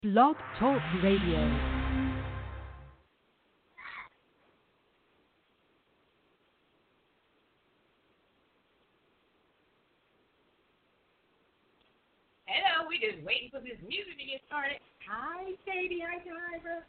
Blog Talk Radio. Hello, we just waiting for this music to get started. Hi, Sadie. Hi, Driver.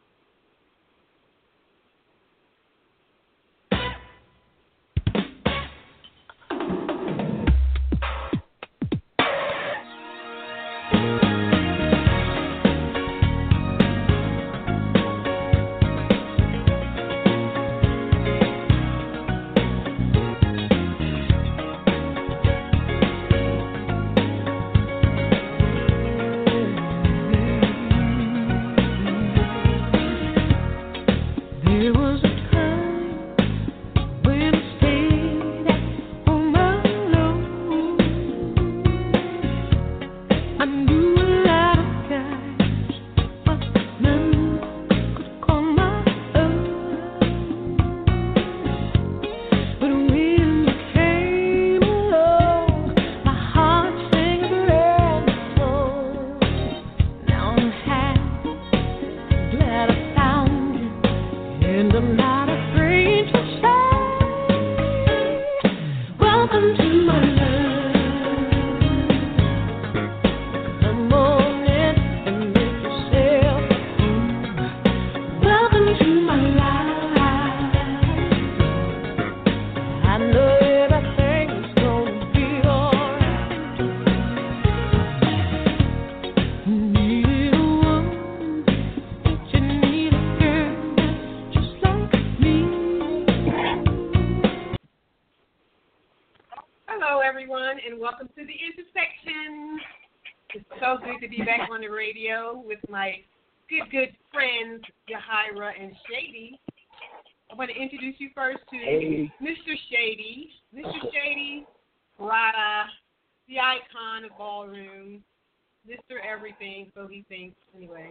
To be back on the radio with my good friends, Jahira and Shady. I want to introduce you first to Mr. Shady. Mr. Shady, Rada, the icon of ballroom, Mr. Everything, so he thinks, anyway.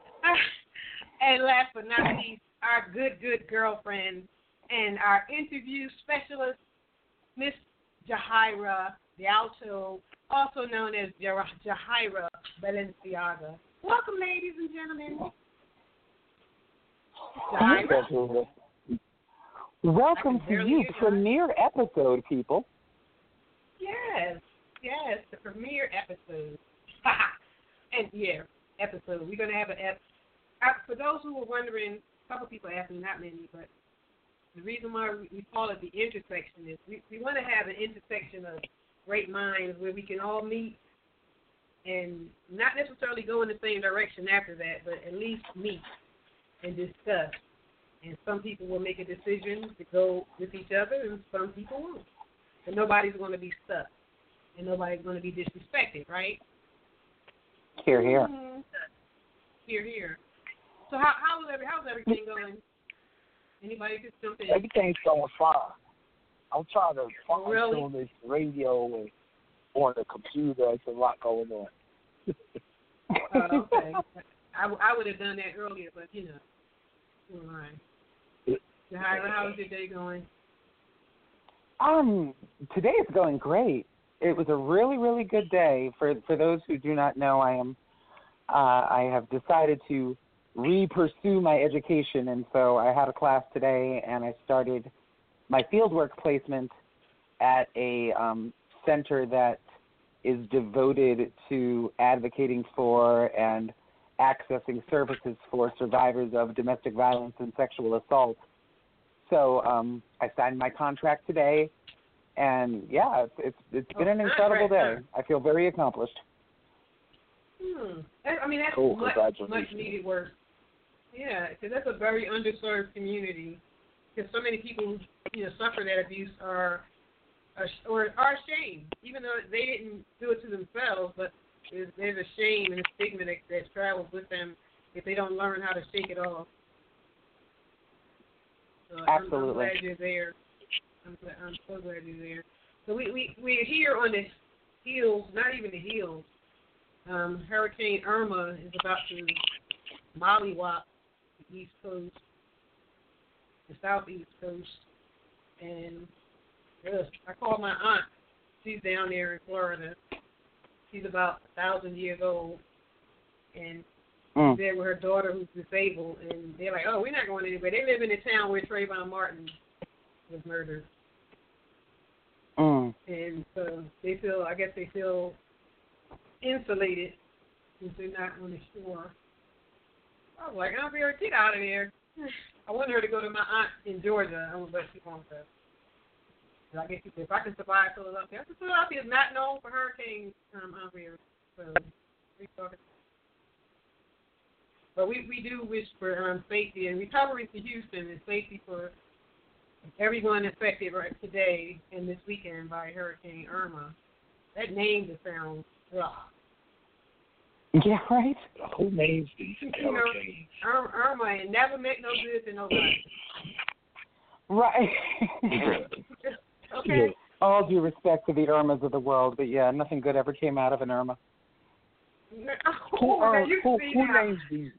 And last but not least, our good girlfriend and our interview specialist, Miss Jahira, the alto, also known as Jahira Balenciaga. Welcome, ladies and gentlemen. Jahira. Welcome to you, premiere episode, people. Yes, the premiere episode. And episode. We're going to have for those who were wondering, a couple people asked me, not many, but the reason why we call it the intersection is we want to have an intersection of great minds where we can all meet and not necessarily go in the same direction after that, but at least meet and discuss. And some people will make a decision to go with each other, and some people won't. And nobody's going to be stuck, and nobody's going to be disrespected, right? Hear, hear. Mm-hmm. Hear, hear. So how's everything going? Anybody just jump in? Everything's going fine. I'm trying to fine-tune this radio and on the computer. There's a lot going on. Okay. I would have done that earlier, but, all right. How's your day going? Today is going great. It was a really, really good day. For those who do not know, I have decided to pursue my education, and so I had a class today, and I started my fieldwork placement at a center that is devoted to advocating for and accessing services for survivors of domestic violence and sexual assault. So I signed my contract today, and it's been an incredible day. I feel very accomplished. I mean, that's cool. much needed work. Yeah, because that's a very underserved community. Because so many people, suffer that abuse or are ashamed, even though they didn't do it to themselves. But there's a shame and a stigma that travels with them if they don't learn how to shake it off. So Absolutely. I'm glad you're there. I'm so glad you're there. So we're here on the heels, not even the heels. Hurricane Irma is about to mollywop the East Coast, the Southeast Coast, and I called my aunt. She's down there in Florida. She's about 1,000 years old, and Mm. There with her daughter who's disabled, and they're like, oh, we're not going anywhere. They live in the town where Trayvon Martin was murdered. Mm. And so I guess they feel insulated since they're not on the shore. I was like, Aunt Vera, get out of there. I wanted her to go to my aunt in Georgia, but she won't go. I guess if I can survive Philadelphia. Philadelphia is not known for hurricanes, Aunt Vera. So we talking. But we do wish for safety and recovery to Houston and safety for everyone affected right today and this weekend by Hurricane Irma. That name just sounds rough. Yeah, right? Who names these hurricanes? Irma ain't never meant no good to nobody. Right. Okay. All due respect to the Irmas of the world, but yeah, nothing good ever came out of an Irma. Who names these?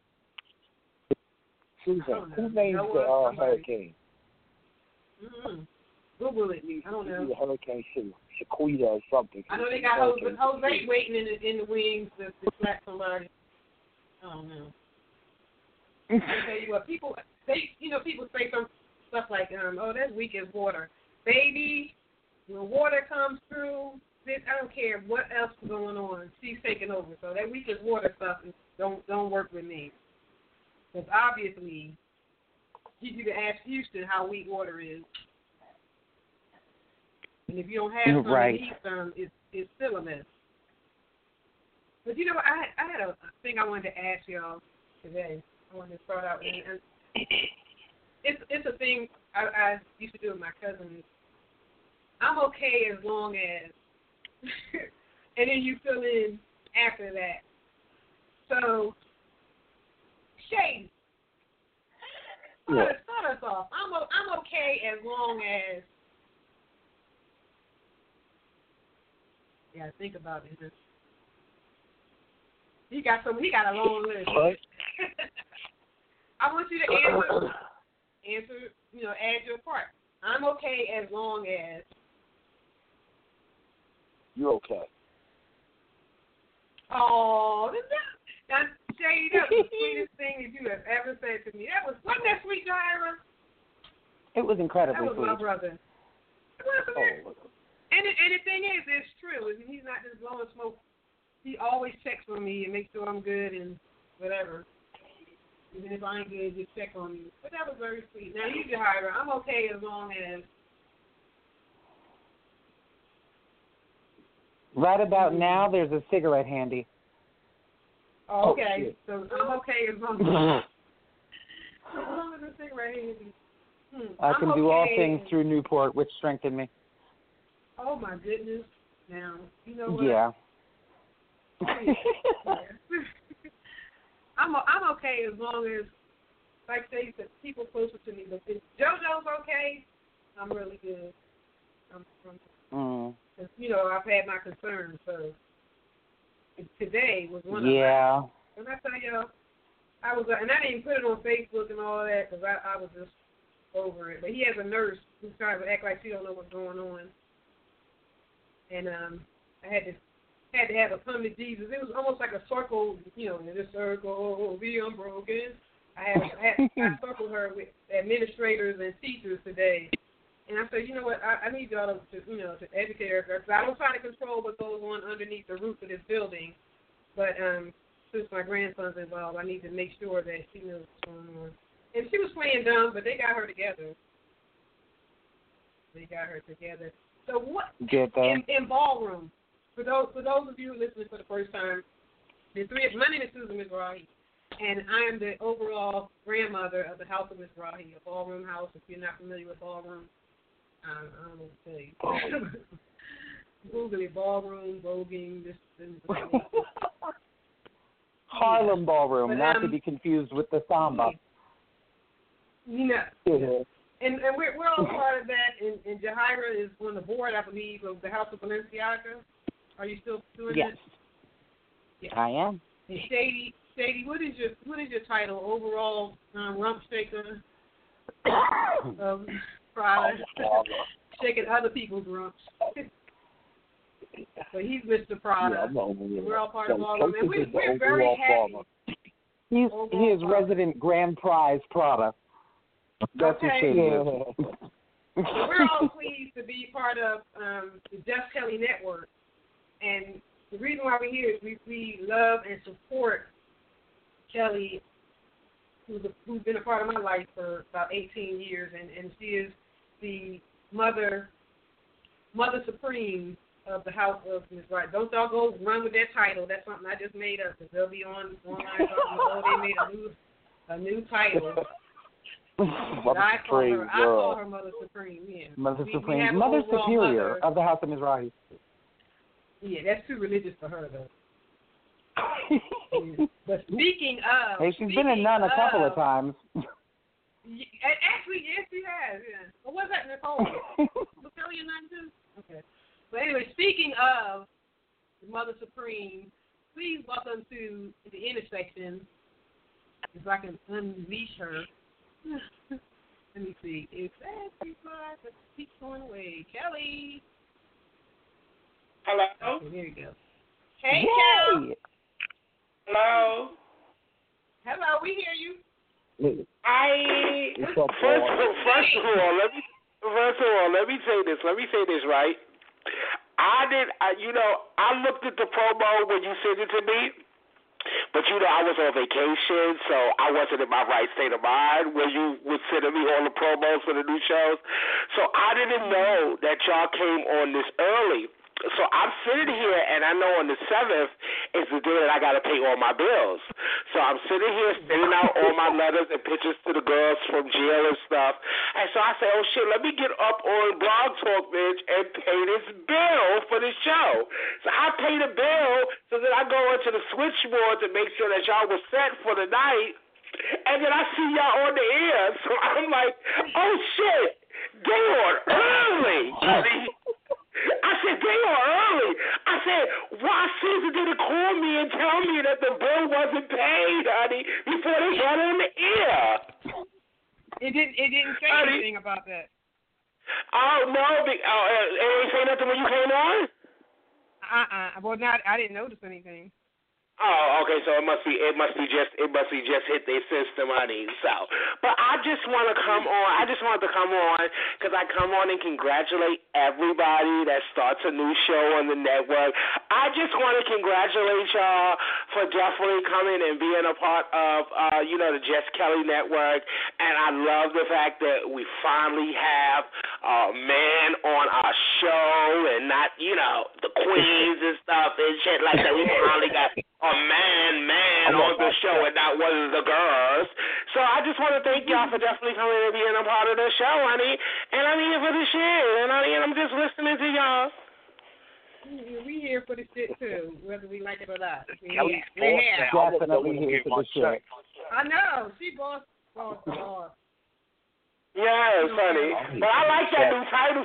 Susan, who names the hurricane? Mm-hmm. Google it. I don't know. Hurricane Shaquita or something. I know they got Jose waiting in the wings to slap somebody. I don't know. I tell you what, people say some stuff like, oh, that's weak as water. Baby, when water comes through, I don't care what else is going on. She's taking over. So that weak as water stuff don't work with me. Because obviously, you can ask Houston how weak water is. And if you don't have some, right. it's still a mess. But you know what? I had a thing I wanted to ask y'all today. I wanted to start out with. And it's a thing I used to do with my cousins. I'm okay as long as, and then you fill in after that. So, Shady, start us off. I'm okay as long as. Yeah, think about it. He got a long list. What? I want you to answer, add your part. I'm okay as long as. You're okay. Oh, that's Shady, that was the sweetest thing that you have ever said to me. Wasn't that sweet, Jaira? It was incredibly sweet. That was sweet. my brother. And the thing is, it's true. He's not just blowing smoke. He always checks on me and makes sure I'm good and whatever. Even if I ain't good, just check on me. But that was very sweet. Now, you, Jaira, I'm okay as long as. Right about now, there's a cigarette handy. Oh, okay. So I'm okay as long as. As long as a cigarette handy. I can do all things through Newport, which strengthen me. Oh, my goodness. Now, you know what? Yeah. I'm okay as long as, like they said, people closer to me. But if JoJo's okay, I'm really good. I've had my concerns. So today was one of them. Yeah. And I tell y'all, and I didn't put it on Facebook and all that because I was just over it. But he has a nurse who's trying to act like she don't know what's going on. And I had to have a come to Jesus. It was almost like a circle, in this circle, be unbroken. I circled her with administrators and teachers today. And I said, you know what, I need y'all to educate her. Because I don't try to control what goes on underneath the roof of this building. But since my grandson's involved, I need to make sure that she knows what's going on. And she was playing dumb, but they got her together. So what in ballroom? For those of you listening for the first time, my name is Susan Mizrahi, and I am the overall grandmother of the House of Mizrahi, a ballroom house. If you're not familiar with ballroom, I don't know what to tell you. Google it, ballroom, voguing, this. Harlem Ballroom, but, not to be confused with the samba. And we're all part of that, and Jaira is on the board, I believe, of the House of Balenciaga. Are you still doing yes. that? Yes, I am. And Shady, what is your title? Overall rump shaker of Prada, shaking other people's rumps. So he's Mr. Prada. Yeah, we're all part of all of them. And we're very happy. He is product. resident grand prize product. That's Okay. who Shady is. So we're all pleased to be part of the Just Kelly Network. And the reason why we're here is we love and support Kelly, who's been a part of my life for about 18 years, and she is the Mother Supreme of the House of Ms. Right. Don't y'all go run with that title. That's something I just made up, because they'll be online talking about, they made a new title. I call her Mother Supreme, yeah. Mother We Supreme. have an Mother overall Superior mother. of the House of Mizrahi. Yeah, that's too religious for her, though. But speaking of... Hey, she's been a nun a couple of times. Actually, yes, she has, yeah. What was that, Nicole? Was Kelly a nun, too? Okay. But anyway, speaking of Mother Supreme, please welcome to the intersection, if I can unleash her. Let me see. Is that keep going away? Kelly. Hello? Okay, there you go. Hey, Yay! Kelly. Hello? Hello, we hear you. What's up, First boy? of all, let me say this. Right? I looked at the promo when you sent it to me, but I was on vacation, so I wasn't in my right state of mind when you were sending me all the promos for the new shows. So I didn't know that y'all came on this early. So I'm sitting here, and I know on the 7th is the day that I got to pay all my bills. So I'm sitting here sending out all my letters and pictures to the girls from jail and stuff. And so I say, oh, shit, let me get up on Blog Talk, bitch, and pay this bill for the show. So I pay the bill, so then I go into the switchboard to make sure that y'all was set for the night. And then I see y'all on the air. So I'm like, oh, shit, they on early, honey. I said, they are early. I said, why Susan didn't call me and tell me that the bill wasn't paid, honey, before they got on the air? It didn't say honey, anything about that. Oh, no. It ain't say nothing when you came on? Well, I didn't notice anything. Oh, okay. So it must be just hit their system, honey. So, but I just want to come on. I just wanted to come on because I come on and congratulate everybody that starts a new show on the network. I just want to congratulate y'all for definitely coming and being a part of, the Just Kelly Network. And I love the fact that we finally have a man on our show and not, the queens and stuff and shit like that. We finally got a man on the show and not one of the girls. So I just want to thank y'all for definitely coming and being a part of the show, honey. And I'm here for the shit, and I'm just listening to y'all. We here for the shit too, whether we like it or not. Kelly's We're boss here. now. Definitely here for the shit. I know. She boss. Yes, honey. But I like that new title,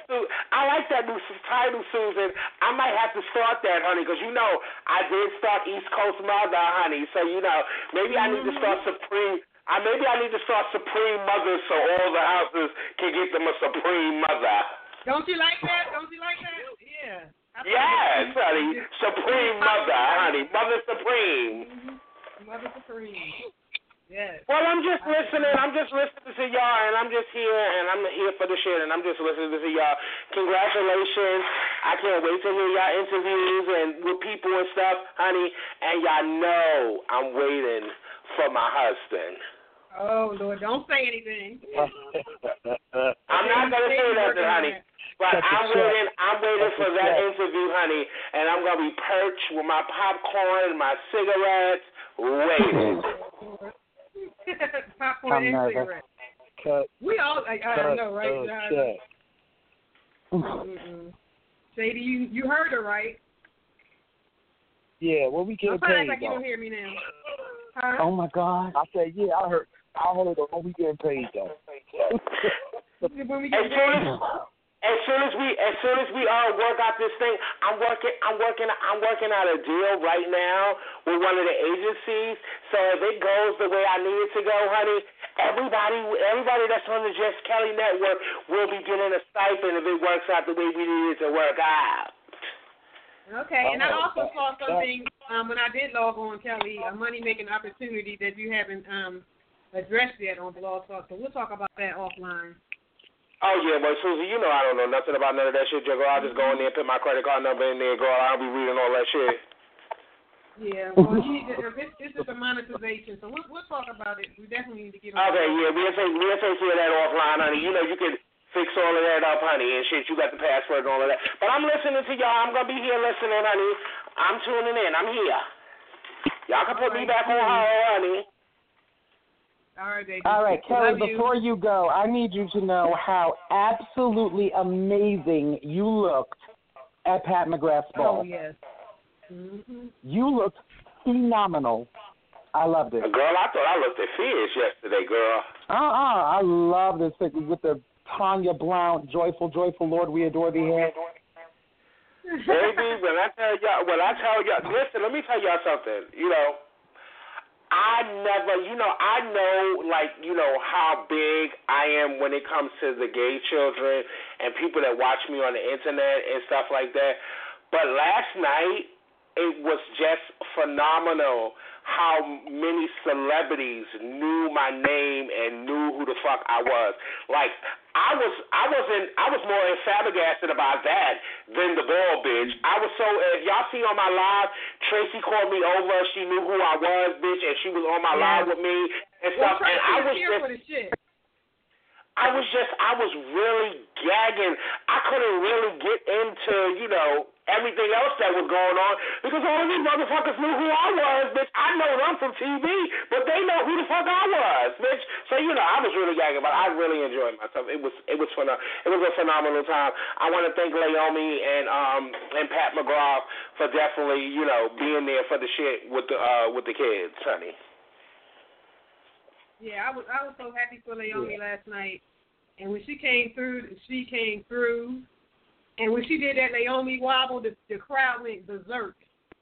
Susan. I might have to start that, honey, because I did start East Coast Mother, honey. So maybe I need to start Supreme. Maybe I need to start Supreme Mother, so all the houses can get them a Supreme Mother. Don't you like that? Yeah. Yes, honey. Supreme Mother, honey. Mother Supreme. Mother Supreme. Yes. Well, I'm just listening. I'm just listening to y'all, and I'm just here, and I'm here for the shit, and I'm just listening to y'all. Congratulations. I can't wait to hear y'all interviews and with people and stuff, honey. And y'all know I'm waiting for my husband. Oh, Lord, don't say anything. I'm not going to say nothing, honey. But I'm waiting for that interview, honey, and I'm going to be perched with my popcorn and my cigarettes, waiting. Popcorn and cigarettes. We all, I know, right? Shady, you heard her, right? Yeah, when we get paid, like you don't hear me now. Huh? Oh my God! I said, yeah, I heard her when we getting paid though. When we get paid. As soon as we work out this thing, I'm working out a deal right now with one of the agencies. So if it goes the way I need it to go, honey, everybody that's on the Just Kelly Network will be getting a stipend if it works out the way we need it to work out. Okay, and I also saw something when I did log on, Kelly, a money-making opportunity that you haven't addressed yet on Blog Talk, so we'll talk about that offline. Oh, yeah, but Susie, you know I don't know nothing about none of that shit, girl. I'll just go in there and put my credit card number in there, girl. I'll be reading all that shit. Yeah, well, this is a monetization, so we'll talk about it. We definitely need to get on. Okay, yeah, we'll take care of that offline, honey. You know, you can fix all of that up, honey, and shit. You got the password and all of that. But I'm listening to y'all. I'm going to be here listening, honey. I'm tuning in. I'm here. Y'all can put me back on hold, honey. All right, baby. All right, Kelly, before you go, I need you to know how absolutely amazing you looked at Pat McGrath's ball. Oh, yes. Mm-hmm. You looked phenomenal. I loved it. Girl, I thought I looked at fierce yesterday, girl. I love this thing with the Tanya Blount, joyful, joyful Lord, we adore thee here. Baby, when I tell y'all, listen, let me tell y'all something. You know, I know, like, you know, how big I am when it comes to the gay children and people that watch me on the internet and stuff like that. But last night, it was just phenomenal how many celebrities knew my name and knew who the fuck I was. Like, I was more flabbergasted about that than the ball bitch. I was so, if y'all see on my live, Tracy called me over. She knew who I was, bitch, and she was on my live with me and stuff. Well, and I was here just, for the shit. I was really gagging. I couldn't really get into, you know, everything else that was going on because all of these motherfuckers knew who I was, bitch. I know them from TV, but they know who the fuck I was, bitch. So, you know, I was really gagging, but I really enjoyed myself. It was fun. It was a phenomenal time. I want to thank Naomi and Pat McGrath for definitely, you know, being there for the shit with the kids, honey. Yeah, I was so happy for Naomi last night. And when she came through. And when she did that Naomi wobble, the crowd went berserk.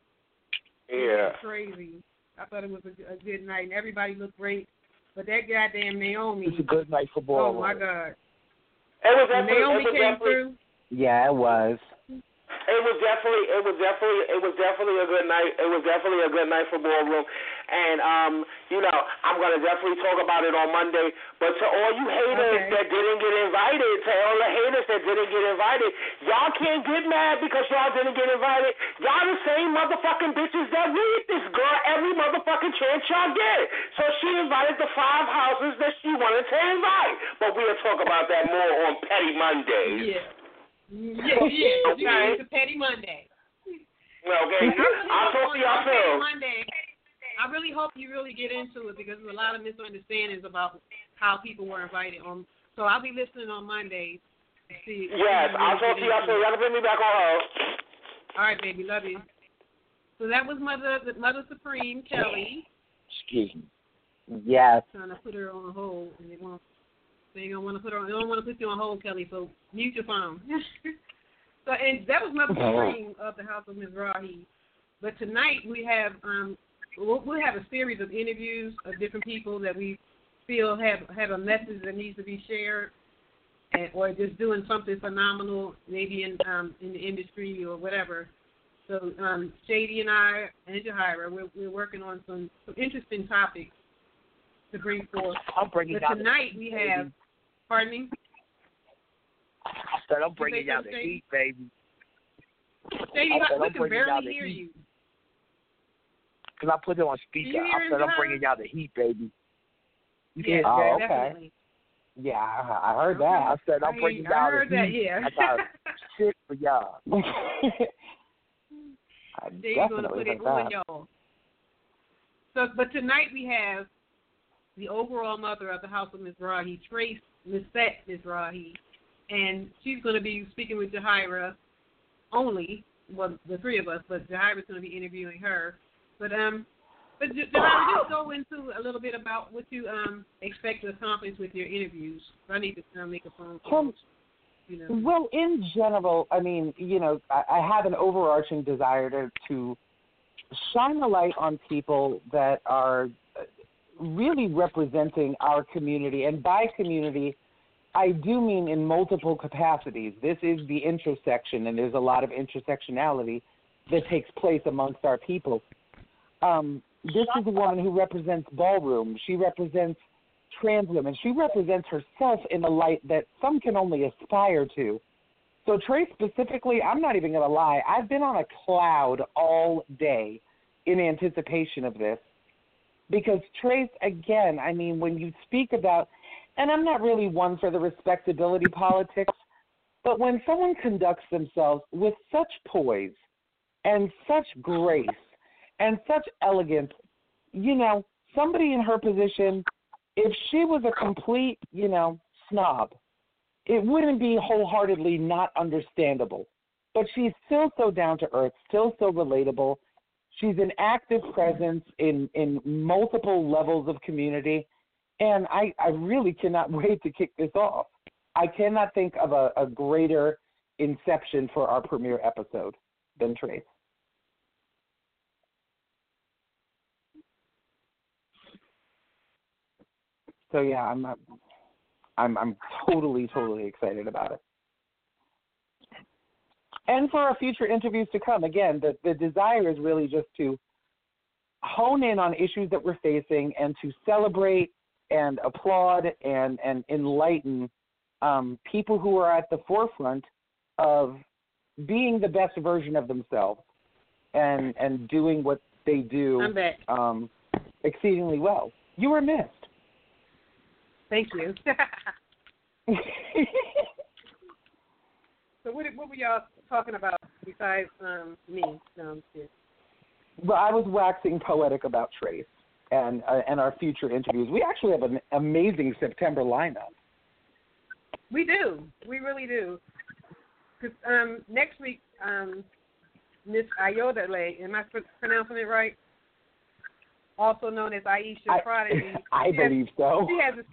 Yeah. It was crazy. I thought it was a good night, and everybody looked great. But that goddamn Naomi. It's a good night for ball. Oh, my God. When Naomi came through. Yeah, it was. It was definitely a good night. It was definitely a good night for Ballroom. And you know, I'm gonna definitely talk about it on Monday. But to all you haters that didn't get invited, to all the haters that didn't get invited, y'all can't get mad because y'all didn't get invited. Y'all the same motherfucking bitches that read this girl every motherfucking chance y'all get. So she invited the 5 houses that she wanted to invite. But we'll talk about that more on Petty Mondays. Yeah. Okay. It's a Petty Monday. Okay. I'll talk to y'all soon. Monday. I really hope you really get into it because there's a lot of misunderstandings about how people were invited on. So I'll be listening on Monday to see. Yes, I'll talk to y'all soon. Y'all can put me back on hold. All right, baby, love you. So that was Mother Supreme Kelly. Excuse me. Yes. Trying to put her on hold, and they don't want to put her on. They don't want to put you on hold, Kelly. So mute your phone. So, and that was Mother Supreme of the House of Mizrahi. But tonight we have we'll have a series of interviews of different people that we feel have a message that needs to be shared, or just doing something phenomenal, maybe in the industry or whatever. So Shady and I and Jahira, we're working on some interesting topics to bring forth. But tonight we have. Pardon me? I said I'm bringing down the heat, baby. Shady, we can barely hear you. Because I put it on speaker. I said I'm bringing down the heat, baby. Yeah, okay. Definitely. Yeah, I heard that. I said I'm bringing down the heat. I heard that, yeah. I got shit for y'all. They're going to put it on y'all. So, but tonight we have the overall mother of the House of Mizrahi, Trace Lisette Mizrahi, and she's going to be speaking with Jahira only, well, the three of us, but Jahira's going to be interviewing her. But Jahira, just go into a little bit about what you expect to accomplish with your interviews. I need to make a phone call. Well, in general, I mean, I have an overarching desire to shine a light on people that are really representing our community. And by community, I do mean in multiple capacities. This is the intersection, and there's a lot of intersectionality that takes place amongst our people. This is a woman who represents ballroom. She represents trans women. She represents herself in a light that some can only aspire to. So Trace specifically, I'm not even going to lie, I've been on a cloud all day in anticipation of this. Because Trace, again, I mean, when you speak about, and I'm not really one for the respectability politics, but when someone conducts themselves with such poise and such grace and such elegance, you know, somebody in her position, if she was a complete, you know, snob, it wouldn't be wholeheartedly not understandable. But she's still so down to earth, still so relatable. She's an active presence in multiple levels of community, and I really cannot wait to kick this off. I cannot think of a greater inception for our premiere episode than Trace. So yeah, I'm totally excited about it. And for our future interviews to come, again, the desire is really just to hone in on issues that we're facing and to celebrate and applaud and enlighten people who are at the forefront of being the best version of themselves and doing what they do exceedingly well. You were missed. Thank you. So what were y'all talking about besides me? No, I'm kidding. Well, I was waxing poetic about Trace and our future interviews. We actually have an amazing September lineup. We do. We really do. Because next week, Miss Ayodele, am I pronouncing it right? Also known as Aisha Prodigy. I believe so.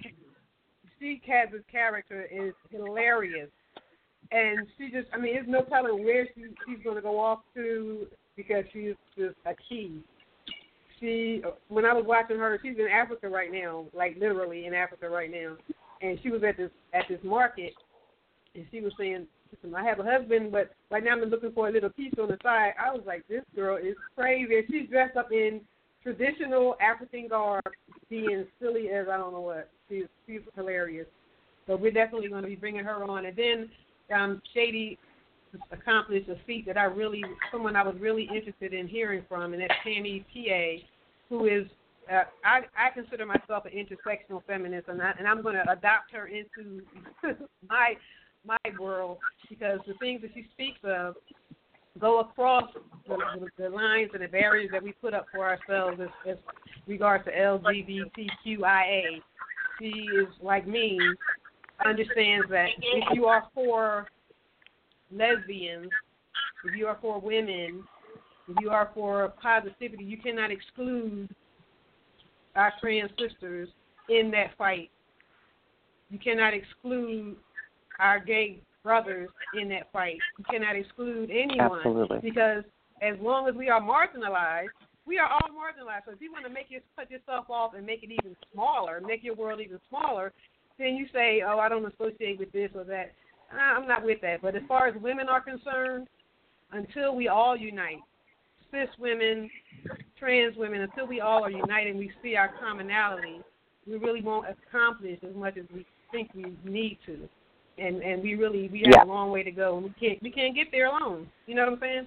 She has this character is hilarious. And she just, I mean, there's no telling where she's going to go off to because she's just a key. When I was watching her, she's in Africa right now, like literally in Africa right now. And she was at this market, and she was saying, listen, I have a husband, but right now I'm looking for a little piece on the side. I was like, this girl is crazy. And she's dressed up in traditional African garb, being silly as I don't know what. She's hilarious. So we're definitely going to be bringing her on. And then Shady accomplished a feat that someone I was really interested in hearing from, and that's Tammy P.A., who is, I consider myself an intersectional feminist, and I'm going to adopt her into my world because the things that she speaks of go across the lines and the barriers that we put up for ourselves as regards to LGBTQIA. She is, like me, understands that if you are for lesbians, if you are for women, if you are for positivity, you cannot exclude our trans sisters in that fight. You cannot exclude our gay brothers in that fight. You cannot exclude anyone. Absolutely. Because as long as we are marginalized, we are all marginalized. So if you want to cut yourself off and make it even smaller, make your world even smaller, then you say, oh, I don't associate with this or that. I'm not with that. But as far as women are concerned, until we all unite, cis women, trans women, until we all are united and we see our commonality, we really won't accomplish as much as we think we need to. And we have a long way to go, and we can't get there alone. You know what I'm saying?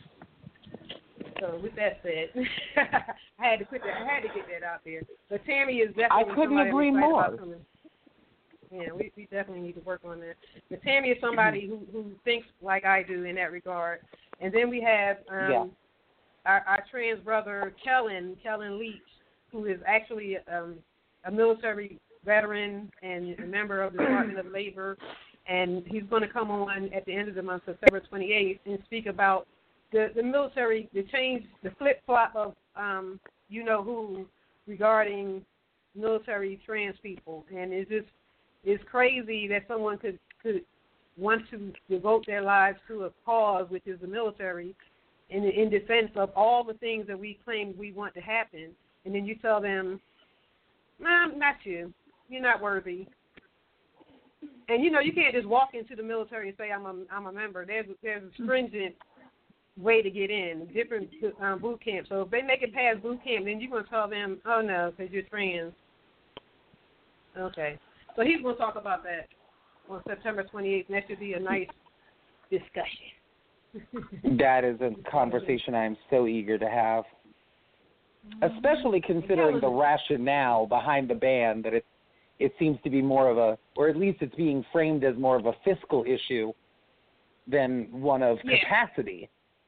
So with that said, I had to get that out there. But Tammy is definitely I couldn't agree more. Yeah, we definitely need to work on that. But Tammy is somebody who thinks like I do in that regard. And then we have our trans brother, Kellen Leach, who is actually a military veteran and a member of the Department of Labor. And he's going to come on at the end of the month, September 28th, and speak about the military, the change, the flip-flop of you-know-who regarding military trans people. And it's crazy that someone could want to devote their lives to a cause, which is the military, in defense of all the things that we claim we want to happen. And then you tell them, nah, not you. You're not worthy. And, you can't just walk into the military and say, I'm a member. There's a stringent way to get in, different boot camps. So if they make it past boot camp, then you're going to tell them, oh, no, because you're trans. Okay. So he's going to talk about that on September 28th, and that should be a nice discussion. That is a conversation I'm so eager to have, especially considering the rationale behind the ban, that it seems to be more of a, or at least it's being framed as more of a fiscal issue than one of capacity.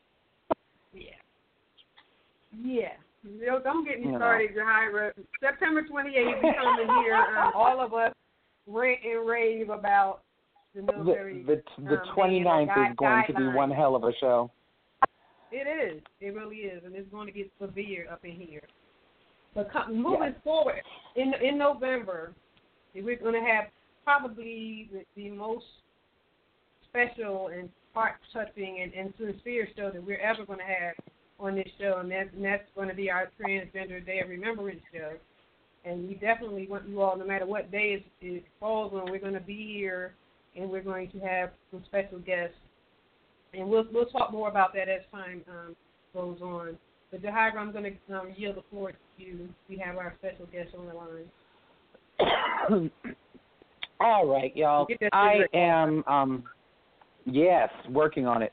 Yeah. Don't get me started, Jahira. September 28th, we come in here, all of us rant and rave about the military. The 29th is going to be one hell of a show. It is. It really is. And it's going to get severe up in here. But moving forward, in November, we're going to have probably the most special and heart-touching and sincere show that we're ever going to have on this show, and that's going to be our Transgender Day of Remembrance show. And we definitely want you all, no matter what day it falls on, we're going to be here, and we're going to have some special guests. And we'll talk more about that as time goes on. But Jahira, I'm going to yield the floor to you. We have our special guest on the line. All right, y'all. I am, working on it.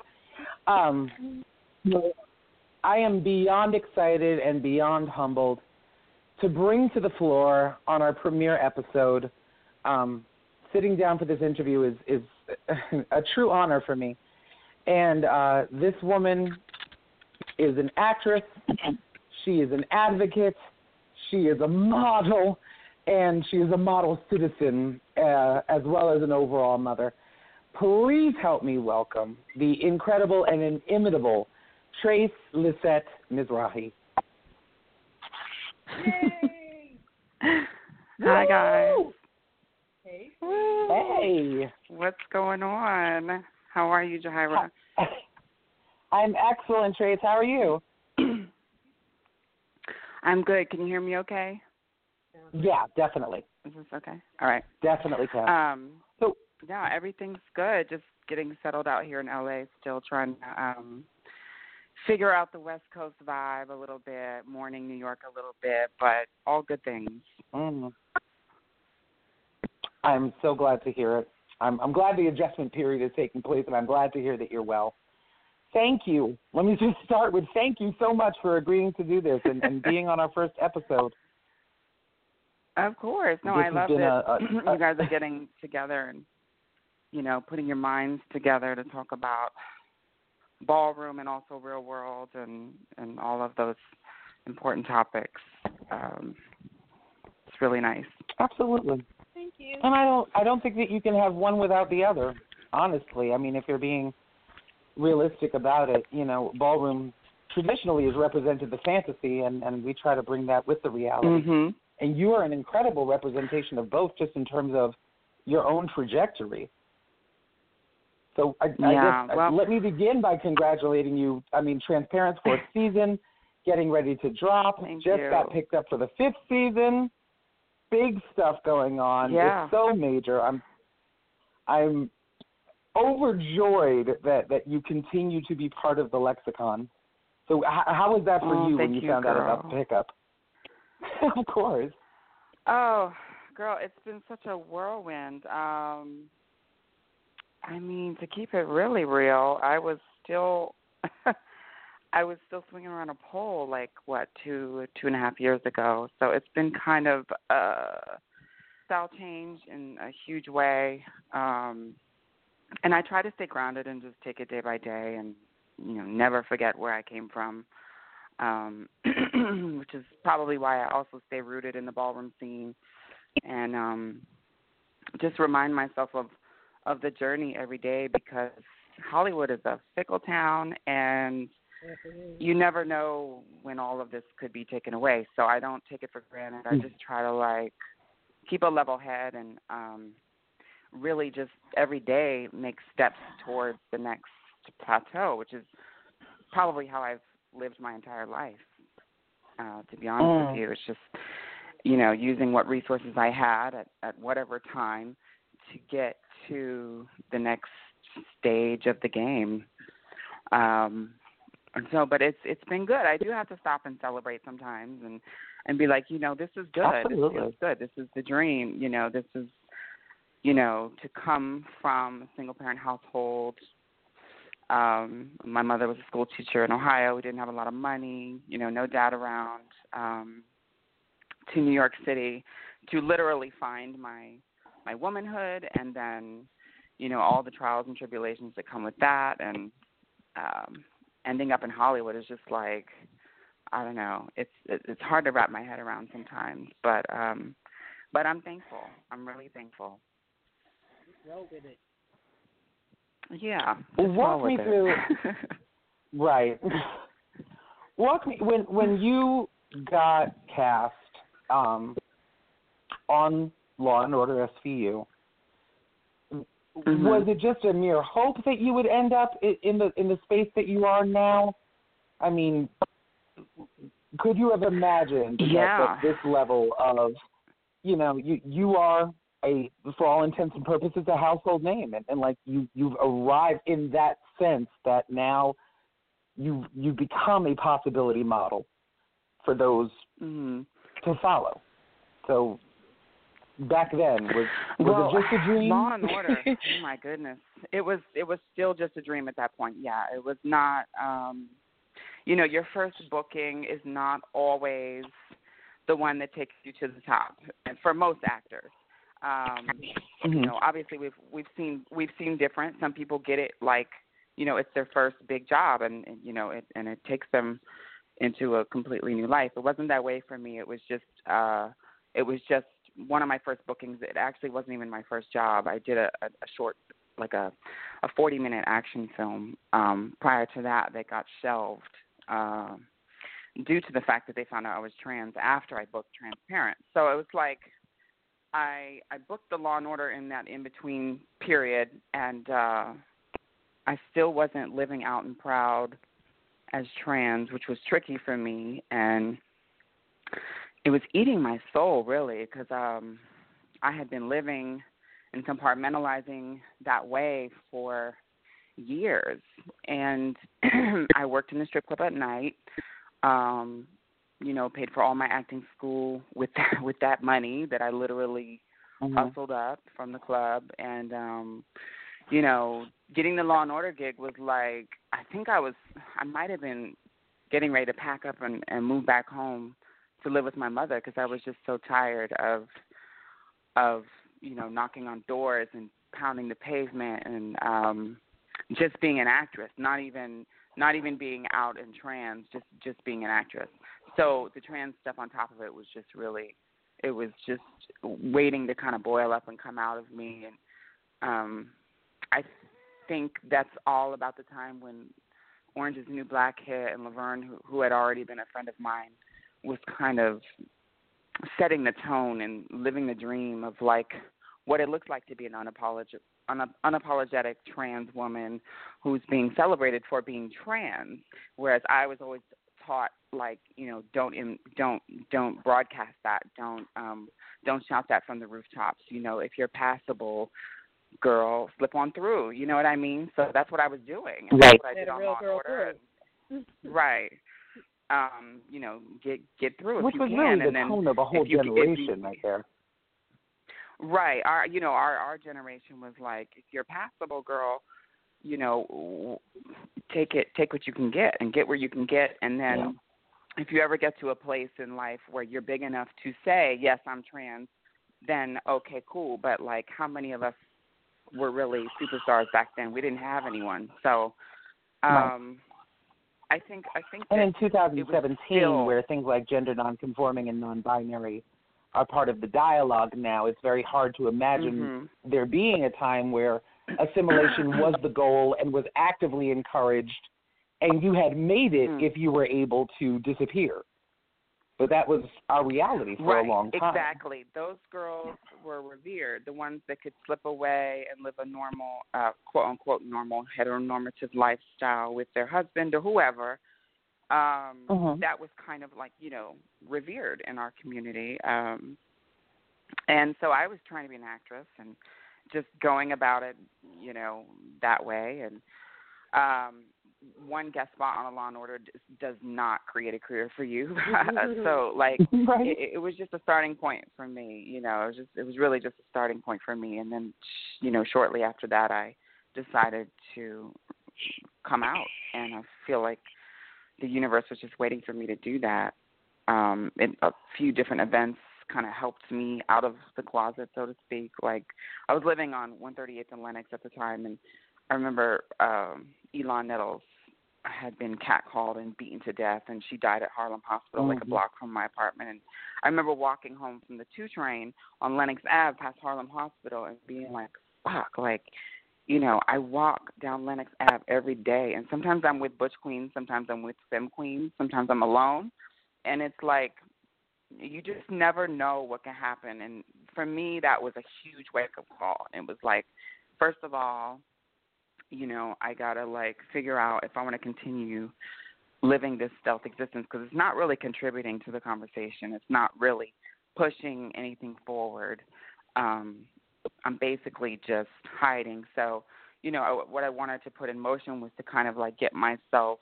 I am beyond excited and beyond humbled to bring to the floor on our premiere episode. Sitting down for this interview is a true honor for me. And this woman is an actress. She is an advocate. She is a model. And she is a model citizen as well as an overall mother. Please help me welcome the incredible and inimitable Trace Lissette Mizrahi. Yay! Hi, guys. Hey. Hey. What's going on? How are you, Jahira? I'm excellent, Trace. How are you? I'm good. Can you hear me okay? Yeah, definitely. Is this okay? All right. Definitely can. Yeah, everything's good. Just getting settled out here in LA, still trying to figure out the West Coast vibe a little bit, morning New York a little bit, but all good things. I'm so glad to hear it. I'm glad the adjustment period is taking place, and I'm glad to hear that you're well. Thank you. Let me just start with thank you so much for agreeing to do this and being on our first episode. Of course. No, I love it. You guys are getting together and, putting your minds together to talk about ballroom and also real world and all of those important topics. It's really nice. Absolutely. Thank you. And I don't think that you can have one without the other, honestly. I mean, if you're being realistic about it, ballroom traditionally has represented the fantasy, and we try to bring that with the reality. Mm-hmm. And you are an incredible representation of both just in terms of your own trajectory. So let me begin by congratulating you. I mean, Transparent's fourth season, getting ready to drop. Thank just you. got picked up for the fifth season. Big stuff going on. Yeah. It's so major. I'm overjoyed that you continue to be part of the lexicon. So how was that for you when you found out about the pickup? Of course. Oh, girl, it's been such a whirlwind. To keep it really real, I was still swinging around a pole 2.5 years ago. So it's been kind of a style change in a huge way. And I try to stay grounded and just take it day by day and, never forget where I came from, which is probably why I also stay rooted in the ballroom scene and just remind myself of the journey every day, because Hollywood is a fickle town and you never know when all of this could be taken away. So I don't take it for granted. I just try to keep a level head and really just every day make steps towards the next plateau, which is probably how I've lived my entire life, to be honest with you. It's just, using what resources I had at whatever time to get to the next stage of the game. And so, but it's been good. I do have to stop and celebrate sometimes, and be like, this is good. Absolutely. This is good. This is the dream. This is, to come from a single parent household. My mother was a school teacher in Ohio. We didn't have a lot of money. No dad around. To New York City to literally find my womanhood, and then, all the trials and tribulations that come with that, and ending up in Hollywood is just like, I don't know. It's hard to wrap my head around sometimes, but I'm thankful. I'm really thankful. Roll with it. Yeah. Walk me through. Right. Walk me when you got cast on Law and Order SVU. Mm-hmm. Was it just a mere hope that you would end up in the space that you are now? I mean, could you have imagined that this level of, you are for all intents and purposes, a household name, and like you've arrived in that sense that now you become a possibility model for those to follow. So back then, was it just a dream? Law and Order. Oh my goodness, it was still just a dream at that point. Yeah, it was not. Your first booking is not always the one that takes you to the top, and for most actors. Obviously we've seen different. Some people get it like, it's their first big job, and it takes them into a completely new life. It wasn't that way for me. It was just one of my first bookings. It actually wasn't even my first job. I did a short, like a 40-minute action film. Prior to that, they got shelved due to the fact that they found out I was trans after I booked Transparent. So it was like I booked the Law and Order in that in-between period, and I still wasn't living out and proud as trans, which was tricky for me, and it was eating my soul, really, because I had been living and compartmentalizing that way for years, and I worked in the strip club at night, paid for all my acting school with that money that I literally hustled up from the club, and getting the Law and Order gig was like, I might have been getting ready to pack up and move back home to live with my mother, because I was just so tired of knocking on doors and pounding the pavement and just being an actress, not even being out and trans, just being an actress. So the trans stuff on top of it was just really, it was just waiting to kind of boil up and come out of me. And I think that's all about the time when Orange is the New Black hit, and Laverne, who had already been a friend of mine, was kind of setting the tone and living the dream of like what it looks like to be an unapologetic trans woman who's being celebrated for being trans, whereas I was always taught, like, don't broadcast that, don't shout that from the rooftops. If you're passable, girl, slip on through. You know what I mean? So that's what I was doing. And right. That's what I did on Law and Order. Right. Get through Which if you was can. really and the then tone of a whole generation right there. Right. Our generation was like, if you're passable, girl, take what you can get and get where you can get. And then if you ever get to a place in life where you're big enough to say, yes, I'm trans, then okay, cool. But like, how many of us were really superstars back then? We didn't have anyone. So, I think. And in 2017, where things like gender nonconforming and non-binary are part of the dialogue now, it's very hard to imagine there being a time where assimilation was the goal and was actively encouraged, and you had made it if you were able to disappear. But that was our reality for a long time. Exactly. Those girls were revered, the ones that could slip away and live a normal, quote-unquote normal, heteronormative lifestyle with their husband or whoever. That was kind of like, revered in our community. And so I was trying to be an actress and just going about it, that way. And one guest spot on a Law and Order does not create a career for you. So, like, right. it was just a starting point for me. You know, it was really just a starting point for me. And then, you know, shortly after that, I decided to come out, and I feel like the universe was just waiting for me to do that. And a few different events kind of helped me out of the closet, so to speak. Like, I was living on 138th and Lenox at the time, and I remember Elon Nettles had been catcalled and beaten to death, and she died at Harlem Hospital, like a block from my apartment. And I remember walking home from the 2 train on Lenox Ave past Harlem Hospital and being like, fuck, like, you know, I walk down Lenox Ave every day, and sometimes I'm with Butch Queens, sometimes I'm with Femme Queens, sometimes I'm alone, and it's like, you just never know what can happen. And for me, that was a huge wake-up call. It was like, first of all, you know, I got to, like, figure out if I want to continue living this stealth existence, because it's not really contributing to the conversation. It's not really pushing anything forward. I'm basically just hiding. So, you know, what I wanted to put in motion was to kind of, like, get myself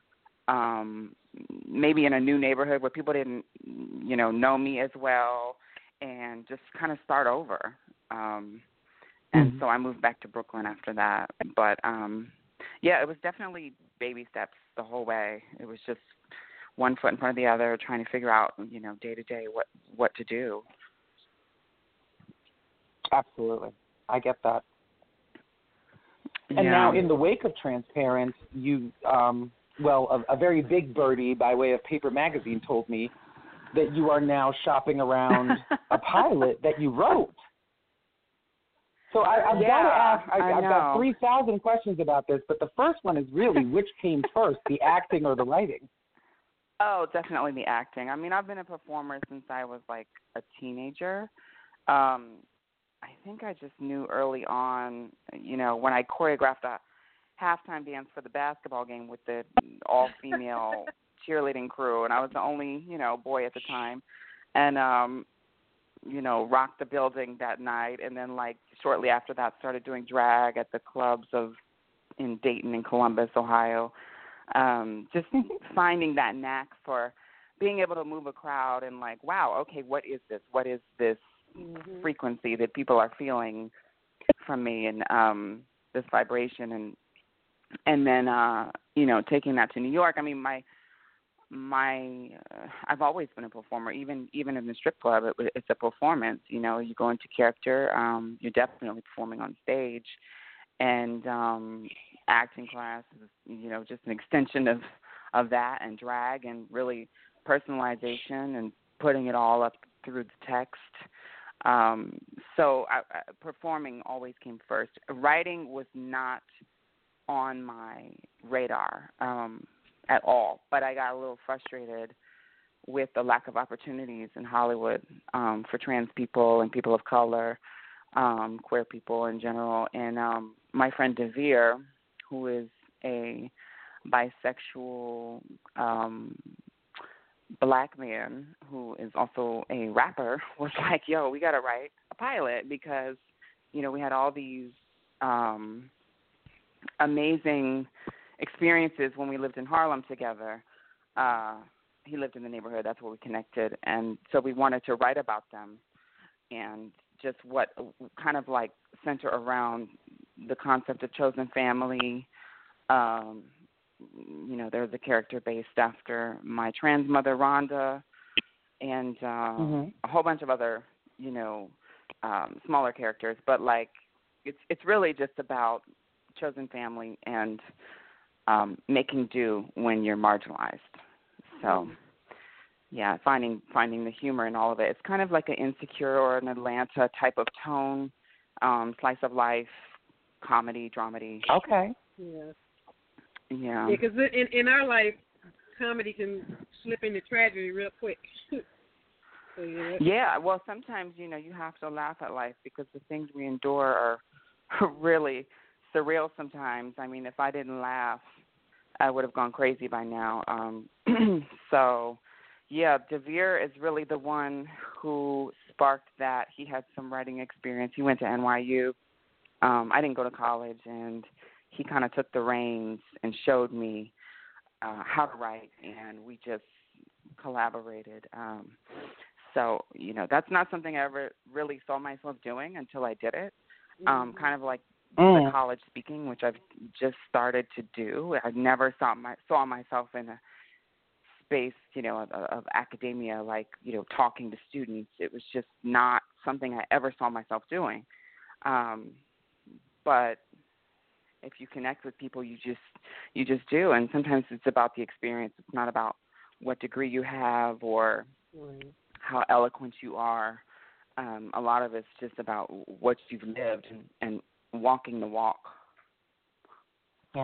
maybe in a new neighborhood where people didn't, you know me as well, and just kind of start over. And so I moved back to Brooklyn after that. But, yeah, it was definitely baby steps the whole way. It was just one foot in front of the other, trying to figure out, you know, day to day what to do. Absolutely. I get that. And now in the wake of Transparent, you, a very big birdie by way of Paper Magazine told me that you are now shopping around a pilot that you wrote. So I've got to ask, I've got 3,000 questions about this, but the first one is really, which came first, the acting or the writing? Oh, definitely the acting. I mean, I've been a performer since I was, like, a teenager. I think I just knew early on, you know, when I choreographed a halftime dance for the basketball game with the all-female cheerleading crew, and I was the only, you know, boy at the time, and, you know, rocked the building that night, and then, like, shortly after that started doing drag at the clubs in Dayton and Columbus, Ohio. Just finding that knack for being able to move a crowd and, like, wow, okay, what is this? What is this frequency that people are feeling from me, and this vibration, and then, you know, taking that to New York. I mean, I've always been a performer, even in the strip club. It's a performance. You know, you go into character. You're definitely performing on stage, and acting class is, you know, just an extension of that, and drag, and really personalization, and putting it all up through the text. So performing always came first. Writing was not on my radar at all, but I got a little frustrated with the lack of opportunities in Hollywood for trans people and people of color, queer people in general. And my friend DeVere, who is a bisexual black man who is also a rapper, was like, yo, we got to write a pilot, because, you know, we had all these amazing experiences when we lived in Harlem together. He lived in the neighborhood. That's where we connected. And so we wanted to write about them, and just what kind of, like, center around the concept of chosen family. You know, there's a character based after my trans mother, Rhonda, and a whole bunch of other, you know, smaller characters. But, like, it's really just about chosen family and making do when you're marginalized. So, yeah, finding the humor in all of it. It's kind of like an Insecure or an Atlanta type of tone, slice of life, comedy, dramedy. Okay. Yeah. Yeah. Yeah, because in our life, comedy can slip into tragedy real quick. So, yeah. Yeah, well, sometimes, you know, you have to laugh at life, because the things we endure are really surreal sometimes. I mean, if I didn't laugh, I would have gone crazy by now. So, yeah, DeVere is really the one who sparked that. He had some writing experience. He went to NYU. I didn't go to college, and he kind of took the reins and showed me how to write, and we just collaborated. So, that's not something I ever really saw myself doing until I did it. Kind of like the college speaking, which I've just started to do. I never saw myself in a space, of academia, like, talking to students. It was just not something I ever saw myself doing. But if you connect with people, you just do. And sometimes it's about the experience. It's not about what degree you have or how eloquent you are. A lot of it's just about what you've lived and walking the walk. Yeah.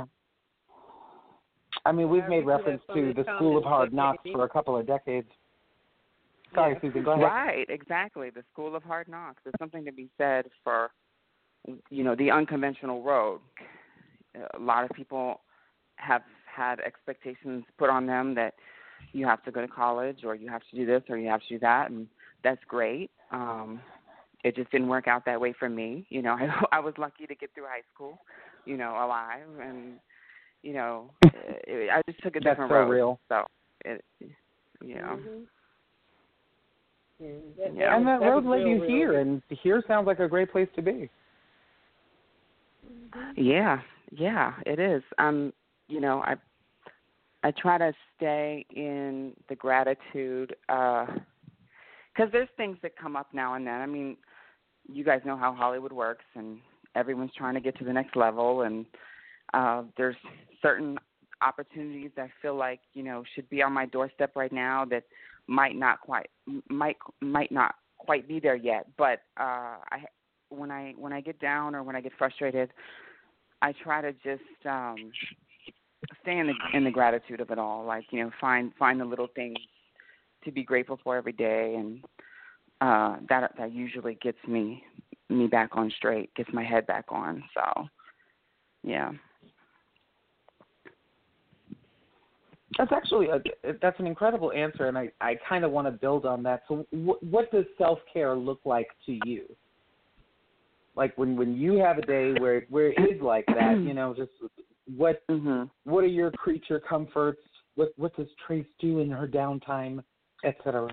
I mean, we've made reference to the School of Hard Knocks for a couple of decades. Sorry, Susan, go ahead. Right, exactly. The School of Hard Knocks. There's something to be said for, the unconventional road. A lot of people have had expectations put on them that you have to go to college or you have to do this or you have to do that, and that's great. It just didn't work out that way for me. I was lucky to get through high school, alive, and, I just took a different road. That's so real. So, And that road led you here, and here sounds like a great place to be. Yeah, it is. I try to stay in the gratitude because there's things that come up now and then. I mean, you guys know how Hollywood works, and everyone's trying to get to the next level, and there's certain opportunities that I feel like should be on my doorstep right now that might not quite be there yet. But when I get down or when I get frustrated, I try to just stay in the gratitude of it all. Like, find the little things to be grateful for every day, and that usually gets me back on straight, gets my head back on. So, yeah. That's actually that's an incredidio answer, and I kind of want to build on that. So, what does self-care look like to you? Like when you have a day where it is like that, just what are your creature comforts? What does Trace do in her downtime, etc.?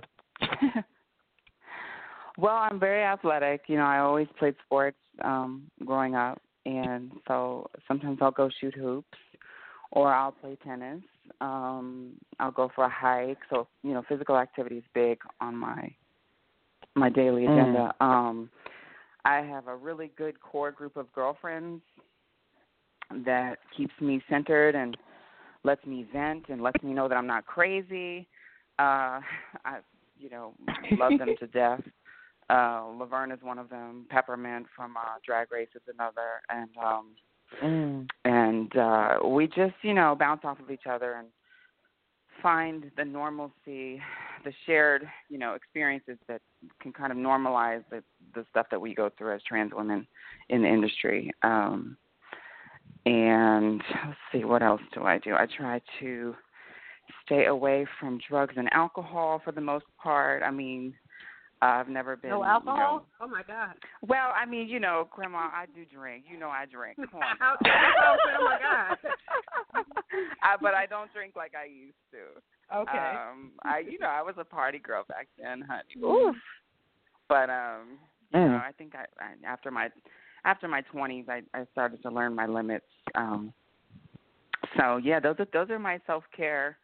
Well, I'm very athletic. I always played sports growing up, and so sometimes I'll go shoot hoops, or I'll play tennis. I'll go for a hike. So, physical activity is big on my daily agenda. I have a really good core group of girlfriens that keeps me centered and lets me vent and lets me know that I'm not crazy. I love them to death. Laverne is one of them. Peppermint from Drag Race is another. And we just, bounce off of each other and find the normalcy, the shared, experiences that can kind of normalize the stuff that we go through as trans women in the industry. And let's see, what else do? I try to stay away from drugs and alcohol for the most part. I mean, I've never been. No alcohol? Oh, my God. Well, I mean, Grandma, I do drink. I drink. Come on. Oh, my God. But I don't drink like I used to. Okay. I was a party girl back then, honey. Oof. But, I think I after my 20s, I started to learn my limits. So, yeah, those are my self-care.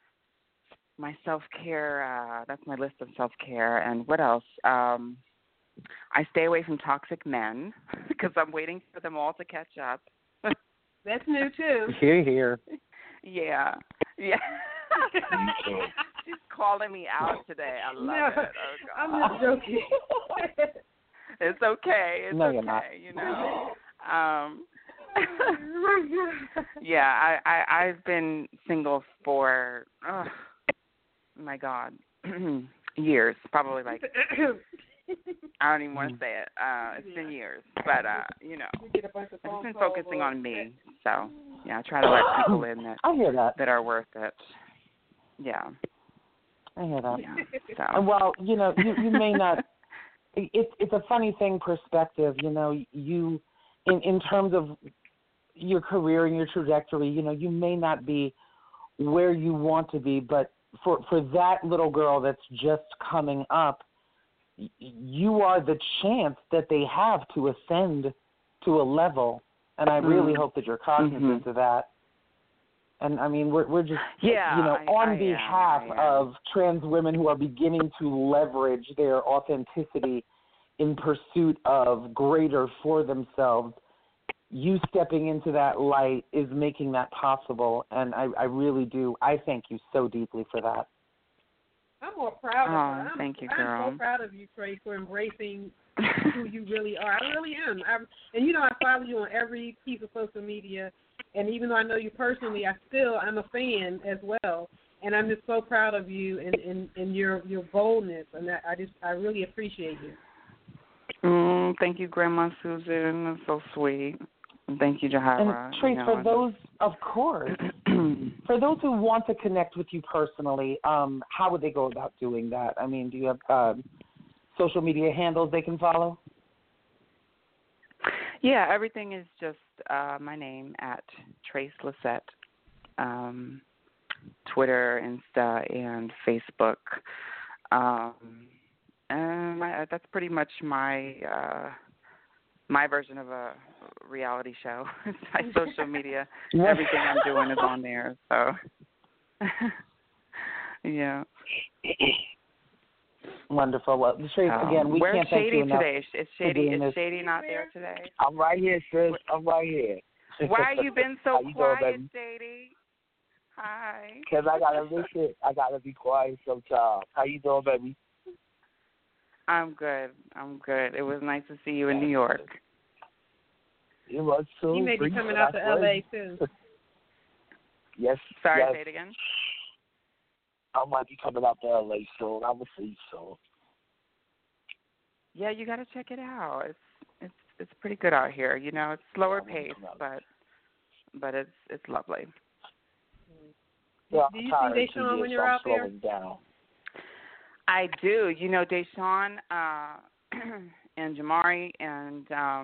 That's my list of self-care. And what else? I stay away from toxic men because I'm waiting for them all to catch up. That's new, too. Here. Yeah. She's calling me out today. I love it. Oh, God. I'm just joking. It's okay. It's no, okay. You're not. Yeah, I've been single for, my God, years. Probably like, I don't even want to say it. It's been years. But, I've just been focusing on me. So, yeah, I try to let people in I hear that are worth it. Yeah. I hear that. Yeah. So. And well, you may not. It's a funny thing, perspective. You in terms of your career and your trajectory, you may not be where you want to be, but for that little girl that's just coming up, you are the chance that they have to ascend to a level, and I really hope that you're cognizant of that. And I mean, we're just, on behalf of trans women who are beginning to leverage their authenticity in pursuit of greater for themselves, you stepping into that light is making that possible. And I really do. I thank you so deeply for that. I'm more proud of her. Thank you, girl. I'm so proud of you, Trey, for embracing who you really are. I really am. I follow you on every piece of social media. And even though I know you personally, I'm a fan as well. And I'm just so proud of you and your boldness. And I really appreciate you. Thank you, Grandma Susan. That's so sweet. And thank you, Jahira. And Trace, for those, of course, for those who want to connect with you personally, how would they go about doing that? I mean, do you have social media handles they can follow? Yeah, everything is just my name at Trace Lissette, Twitter, Insta, and Facebook. And that's pretty much my version of a reality show. It's my social media. Everything I'm doing is on there. So, yeah. Wonderful. Well, Trace, again, we can't thank you enough. Where's Shady today? Is Shady not there today? I'm right here, sis. I'm right here. Why you been so quiet, Shady? Hi. Because I got to listen. I got to be quiet sometimes. How you doing, baby? I'm good. It was nice to see you in New York. It was too. You may be coming out to L.A. too. Yes. Sorry, yes. Say it again. I might be coming out to L.A. soon. I will see you soon. Yeah, you got to check it out. It's pretty good out here. It's slower paced, but it's lovely. Yeah, do you see Deshaun when you're out there? Down. I do. Deshaun and Jamari and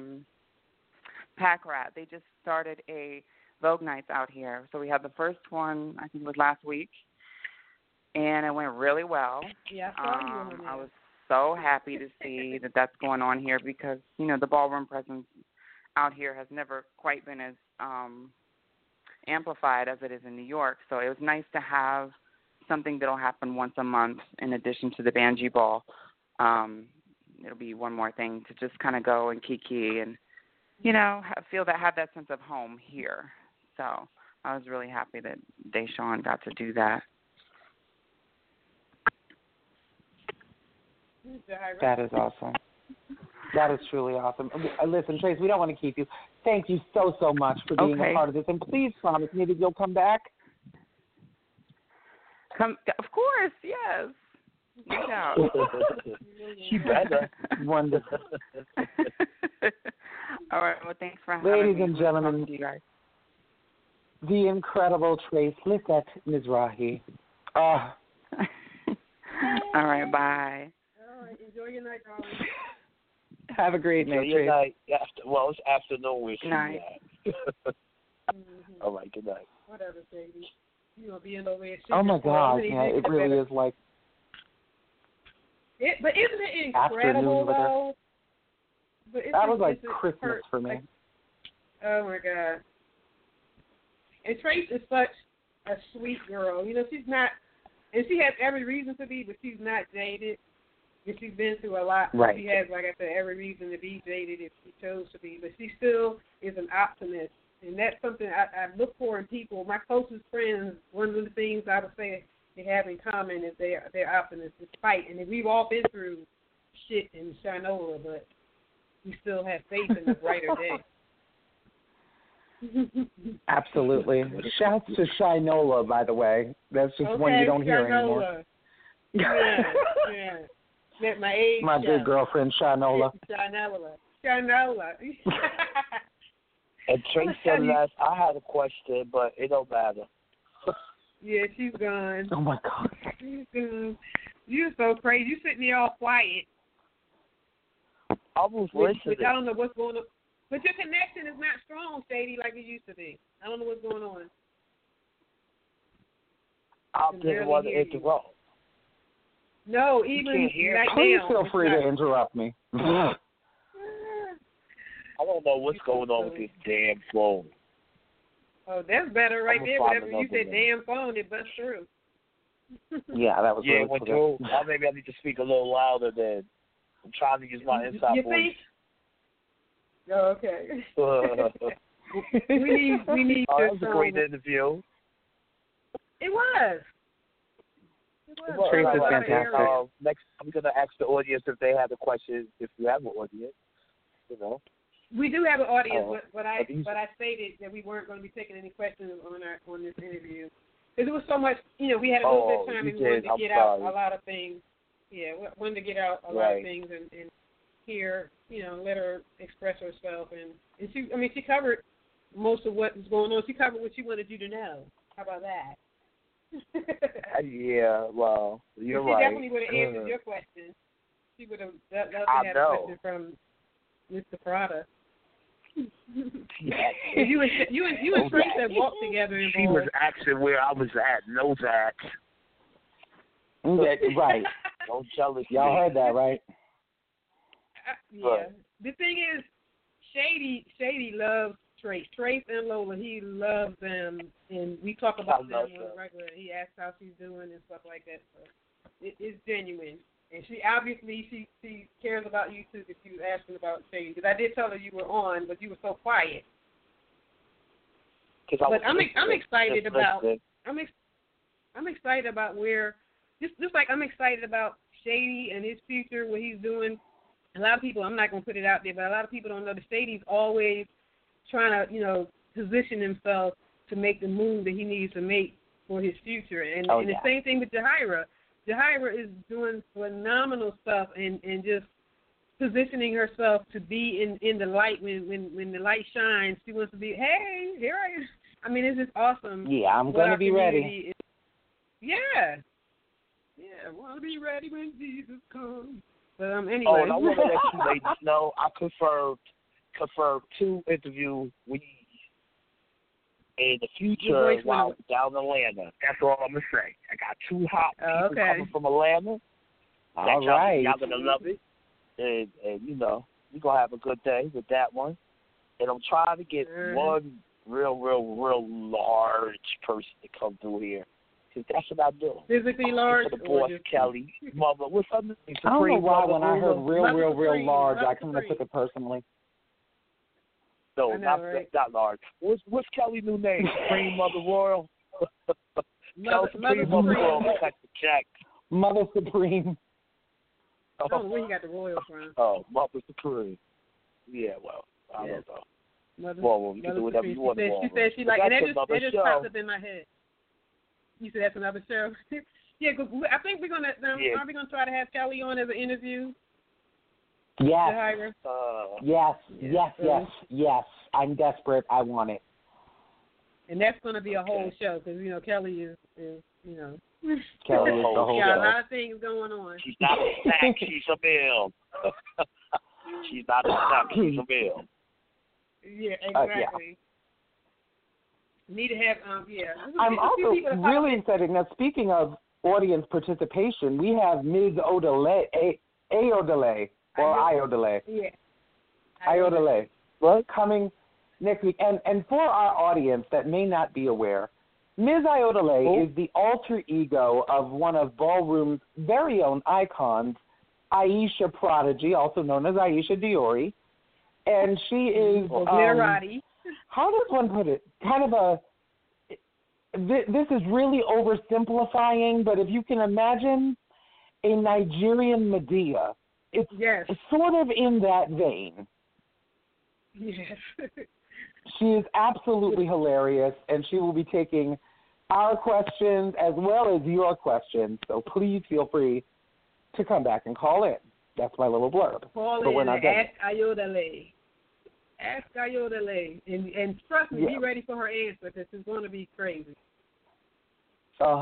Pack Rat, they just started a Vogue Nights out here. So we had the first one, I think it was last week, and it went really well. Yeah, I was so happy to see that that's going on here because, the ballroom presence out here has never quite been as amplified as it is in New York. So it was nice to have something that will happen once a month in addition to the Banjee Ball. It'll be one more thing to just kind of go and kiki and, have that sense of home here. So I was really happy that Deshaun got to do that. That is awesome. That is truly awesome. Listen, Trace, we don't want to keep you. Thank you so much for being a part of this. And please promise me that you'll come back. Of course, yes. No doubt. She better. Wonderful. All right. Well, thanks for having me. Ladies and gentlemen, you guys. The incredible Trace Lissette Mizrahi. All right. Bye. All right. Enjoy your night, darling. Have a great night, Trace. Night. It's afternoon with you. Night. All right. Good night. Whatever, baby. You gonna be in over here. Oh my God! Yeah, it really is like. But isn't it incredible though? That was like Christmas for me. Oh my God! And Trace is such a sweet girl. She's not, and she has every reason to be, but she's not jaded. And she's been through a lot. Right. She has, like I said, every reason to be jaded if she chose to be, but she still is an optimist. And that's something I look for in people. My closest friends, one of the things I would say they have in common is they're optimists, despite. And we've all been through shit in Shinola, but we still have faith in the brighter day. Absolutely. Shouts to Shinola, by the way. That's just one you don't hear anymore. Yeah. Met my age. My good girlfriend, Shinola. Shinola. And Trace said last, I had a question, but it don't matter. Yeah, she's gone. Oh, my God. She's gone. You're so crazy. You're sitting there all quiet. I was listening. I don't know what's going on. But your connection is not strong, Shady, like it used to be. I don't know what's going on. I didn't want to interrupt. No, even right Please now. feel free to interrupt me. I don't know what's going on with this damn phone. Oh, that's better right there. Whenever you said damn phone, it busts through. Yeah, that was really cool. Maybe I need to speak a little louder then. I'm trying to use my inside voice. Oh, okay. we need that was a great interview. It was. Trace is fantastic. Next, I'm going to ask the audience if they have a question, if you have an audience, you know. We do have an audience, but I stated that we weren't going to be taking any questions on this interview. Because it was so much, we had a little bit of time and we wanted to get out a lot of things. Yeah, we wanted to get out a lot of things and hear, let her express herself. And she covered most of what was going on. She covered what she wanted you to know. How about that? Yeah, well, you're she right. She definitely would have answered your question. She would have loved to have a question from Mr. Prada. You and Trace have walked together. She was asking where I was at. No that. Right. Don't jealous. Y'all heard that, right? Yeah. The thing is, Shady loves Trace. Trace and Lola, he loves them, and we talk about them on the regular. He asks how she's doing and stuff like that. So it's genuine. And she obviously she cares about you too, because she was asking about Shady. Because I did tell her you were on, but you were so quiet. But I'm excited about I'm excited about where just like I'm excited about Shady and his future, what he's doing. A lot of people, I'm not gonna put it out there, but a lot of people don't know that Shady's always trying to position himself to make the move that he needs to make for his future. And the same thing with Jahira. Jahira is doing phenomenal stuff and just positioning herself to be in the light when the light shines. She wants to be, hey, here I am. I mean, it's just awesome. Yeah, I'm going to be ready. Yeah, I want to be ready when Jesus comes. But anyway. Oh, and I want to let you ladies know I confirmed 2 interviews with in the future while down in Atlanta. That's all I'm going to say. I got 2 hot people coming from Atlanta. All right. Y'all going to love it. And we're going to have a good day with that one. And I'm trying to get one real large person to come through here. Because that's what I do. Physically large? For the boss, Kelly. Mother, what's her name? I don't know why when I heard real large, I kind of took it personally. No, not large. What's Kelly's new name? Supreme Mother Royal? Supreme Mother Royal. Cut the check. Mother Supreme. I don't know where you got the Royal from. Oh, Mother Supreme. Yeah, well, I don't know. Well, you can do whatever you want to do. She said she like, and that just popped up in my head. You said that's another show? Yeah, cause I think we're going to, are we going to try to have Kelly on as an interview? Yes. Yes. I'm desperate. I want it. And that's going to be a whole show because, Kelly is Kelly is the whole got a lot of things going on. She's not a snack. She's a meal. She's not a snack. She's a meal. Yeah, exactly. Need to have, I'm also really excited. Now, speaking of audience participation, we have Ms. Odele, Ayodele. Yeah. Ayodele. Coming next week. And for our audience that may not be aware, Ms. Ayodele is the alter ego of one of Ballroom's very own icons, Aisha Prodigy, also known as Aisha Diori. And she is, how does one put it? Kind of this is really oversimplifying, but if you can imagine a Nigerian Medea, it's sort of in that vein. Yes. She is absolutely hilarious, and she will be taking our questions as well as your questions, so please feel free to come back and call in. That's my little blurb. Call in and ask Ayodele. Ask Ayodele. And trust me, be ready for her answer because it's going to be crazy.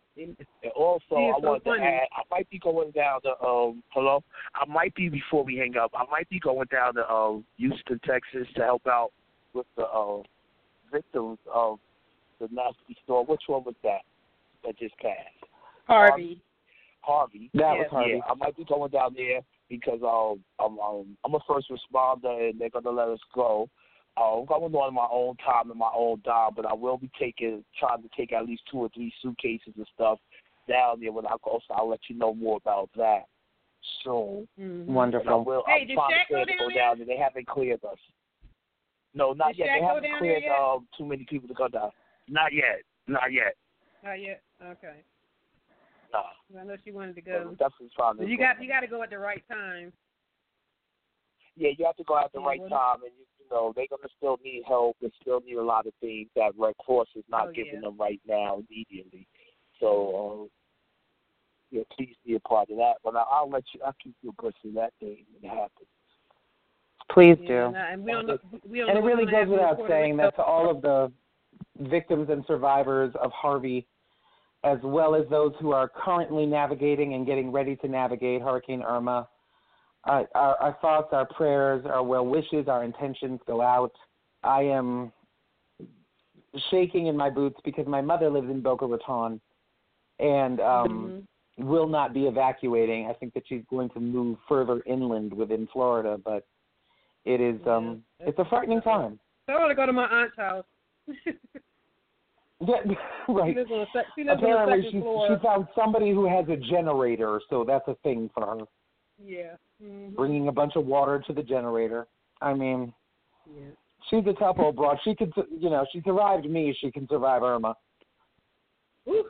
And also, I wanted to add, I might be going down to, hello? I might be, before we hang up, I might be going down to Houston, Texas to help out with the victims of the nasty storm. Which one was that just passed? Harvey. That was Harvey. Yeah, I might be going down there because I'm a first responder and they're going to let us go. I'm going on my own time and my own dime, but I will be trying to take at least 2 or 3 suitcases and stuff down there when I go, so I'll let you know more about that soon. Mm-hmm. Wonderful. I'm trying to go down there. They haven't cleared us. No, not yet. They haven't cleared too many people to go down. Not yet. Not yet? Okay. No. Well, unless you wanted to go. So definitely trying to you got to go at the right time. Yeah, you have to go at the right time, and they're going to still need help and still need a lot of things that Red Cross is not giving them right now immediately. So, please be a part of that. But I'll keep you posted that day when it happens. Please do. And it really goes without saying that to all of the victims and survivors of Harvey, as well as those who are currently navigating and getting ready to navigate Hurricane Irma, our thoughts, our prayers, our well wishes, our intentions go out. I am shaking in my boots because my mother lives in Boca Raton and will not be evacuating. I think that she's going to move further inland within Florida, but it is it's a frightening time. So I want to go to my aunt's house. Yeah, right. She lives on the second floor. She found somebody who has a generator, so that's a thing for her. Yeah. Mm-hmm. Bringing a bunch of water to the generator. I mean, she's a tough old broad. She could, she survived me. She can survive Irma. Ooh.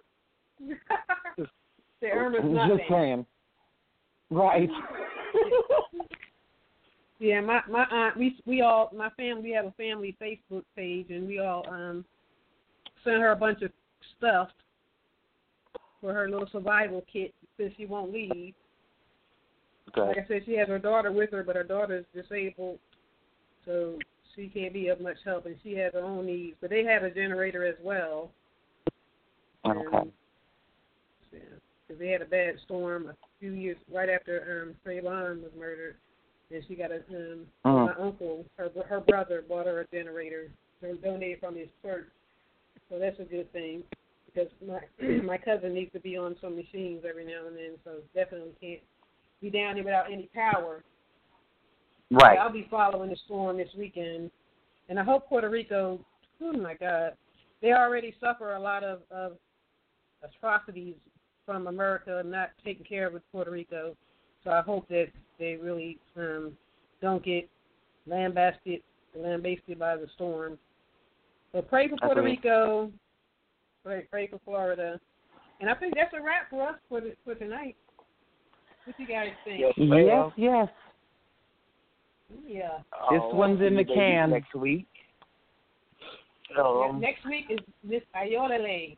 The Irma's nothing. Just saying. Right. Yeah, my aunt, my family, we have a family Facebook page, and we all sent her a bunch of stuff for her little survival kit since she won't leave. Okay. Like I said, she has her daughter with her, but her daughter's disabled, so she can't be of much help, and she has her own needs. But they have a generator as well. Okay. Because they had a bad storm a few years right after Trayvon was murdered, and she got my uncle, her brother, bought her a generator, donated from his church. So that's a good thing, because my cousin needs to be on some machines every now and then, so definitely can't be down here without any power. Right. I'll be following the storm this weekend, and I hope Puerto Rico, oh my God, they already suffer a lot of atrocities from America not taking care of Puerto Rico, so I hope that they really don't get lambasted by the storm. So pray for Puerto Rico, pray for Florida, and I think that's a wrap for us for tonight. What you guys think? Yes. Yeah. This one's in the can. Next week. Next week is Miss Ayodele,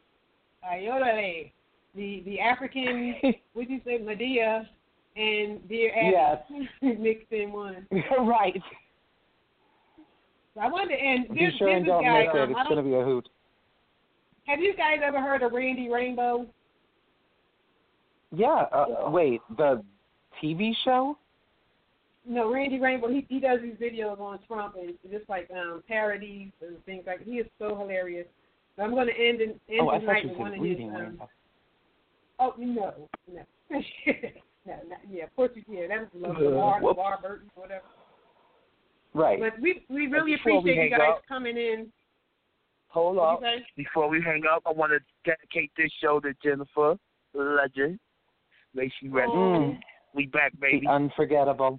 the African, what did you say, Medea and Dear Abby mixed in one. Right. So I wanted to end. Be sure and don't miss it. It's going to be a hoot. Have you guys ever heard of Randy Rainbow? Yeah. Wait, the TV show? No, Randy Rainbow. He does these videos on Trump and just like parodies and things like that. He is so hilarious. So I'm going to end tonight with one of his. No. Yeah, of course you did. That was LeVar Burton, whatever. Right. But we really appreciate you guys coming in. Hold on. Before we hang up, I want to dedicate this show to Jennifer, the legend. May she rest in peace. We back, baby. Unforgettable.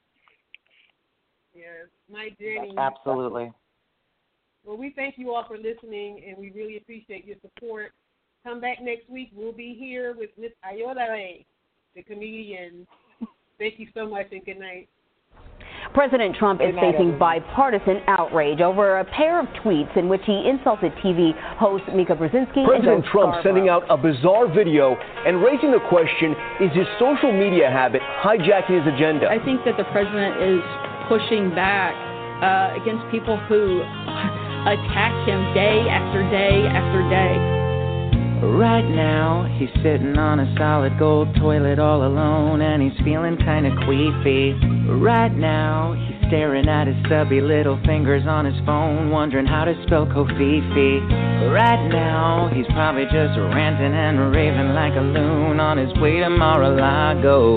Yes, my journey. Absolutely. Well, we thank you all for listening, and we really appreciate your support. Come back next week. We'll be here with Miss Ayodele, the comedian. Thank you so much, and good night. President Trump is facing bipartisan outrage over a pair of tweets in which he insulted TV host Mika Brzezinski. President Trump sending out a bizarre video and raising the question, is his social media habit hijacking his agenda? I think that the president is pushing back against people who attack him day after day after day. Right now, he's sitting on a solid gold toilet all alone, and he's feeling kinda queefy. Right now, he's staring at his stubby little fingers on his phone, wondering how to spell Kofifi. Right now, he's probably just ranting and raving like a loon on his way to Mar-a-Lago,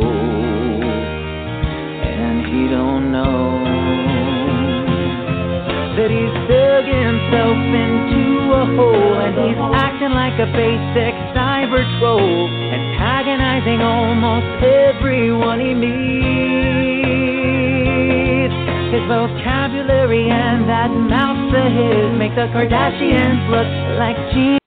and he don't know that he's dug himself into a hole, and he's acting like a basic cyber troll, antagonizing almost everyone he meets. His vocabulary and that mouth of his make the Kardashians look like geniuses.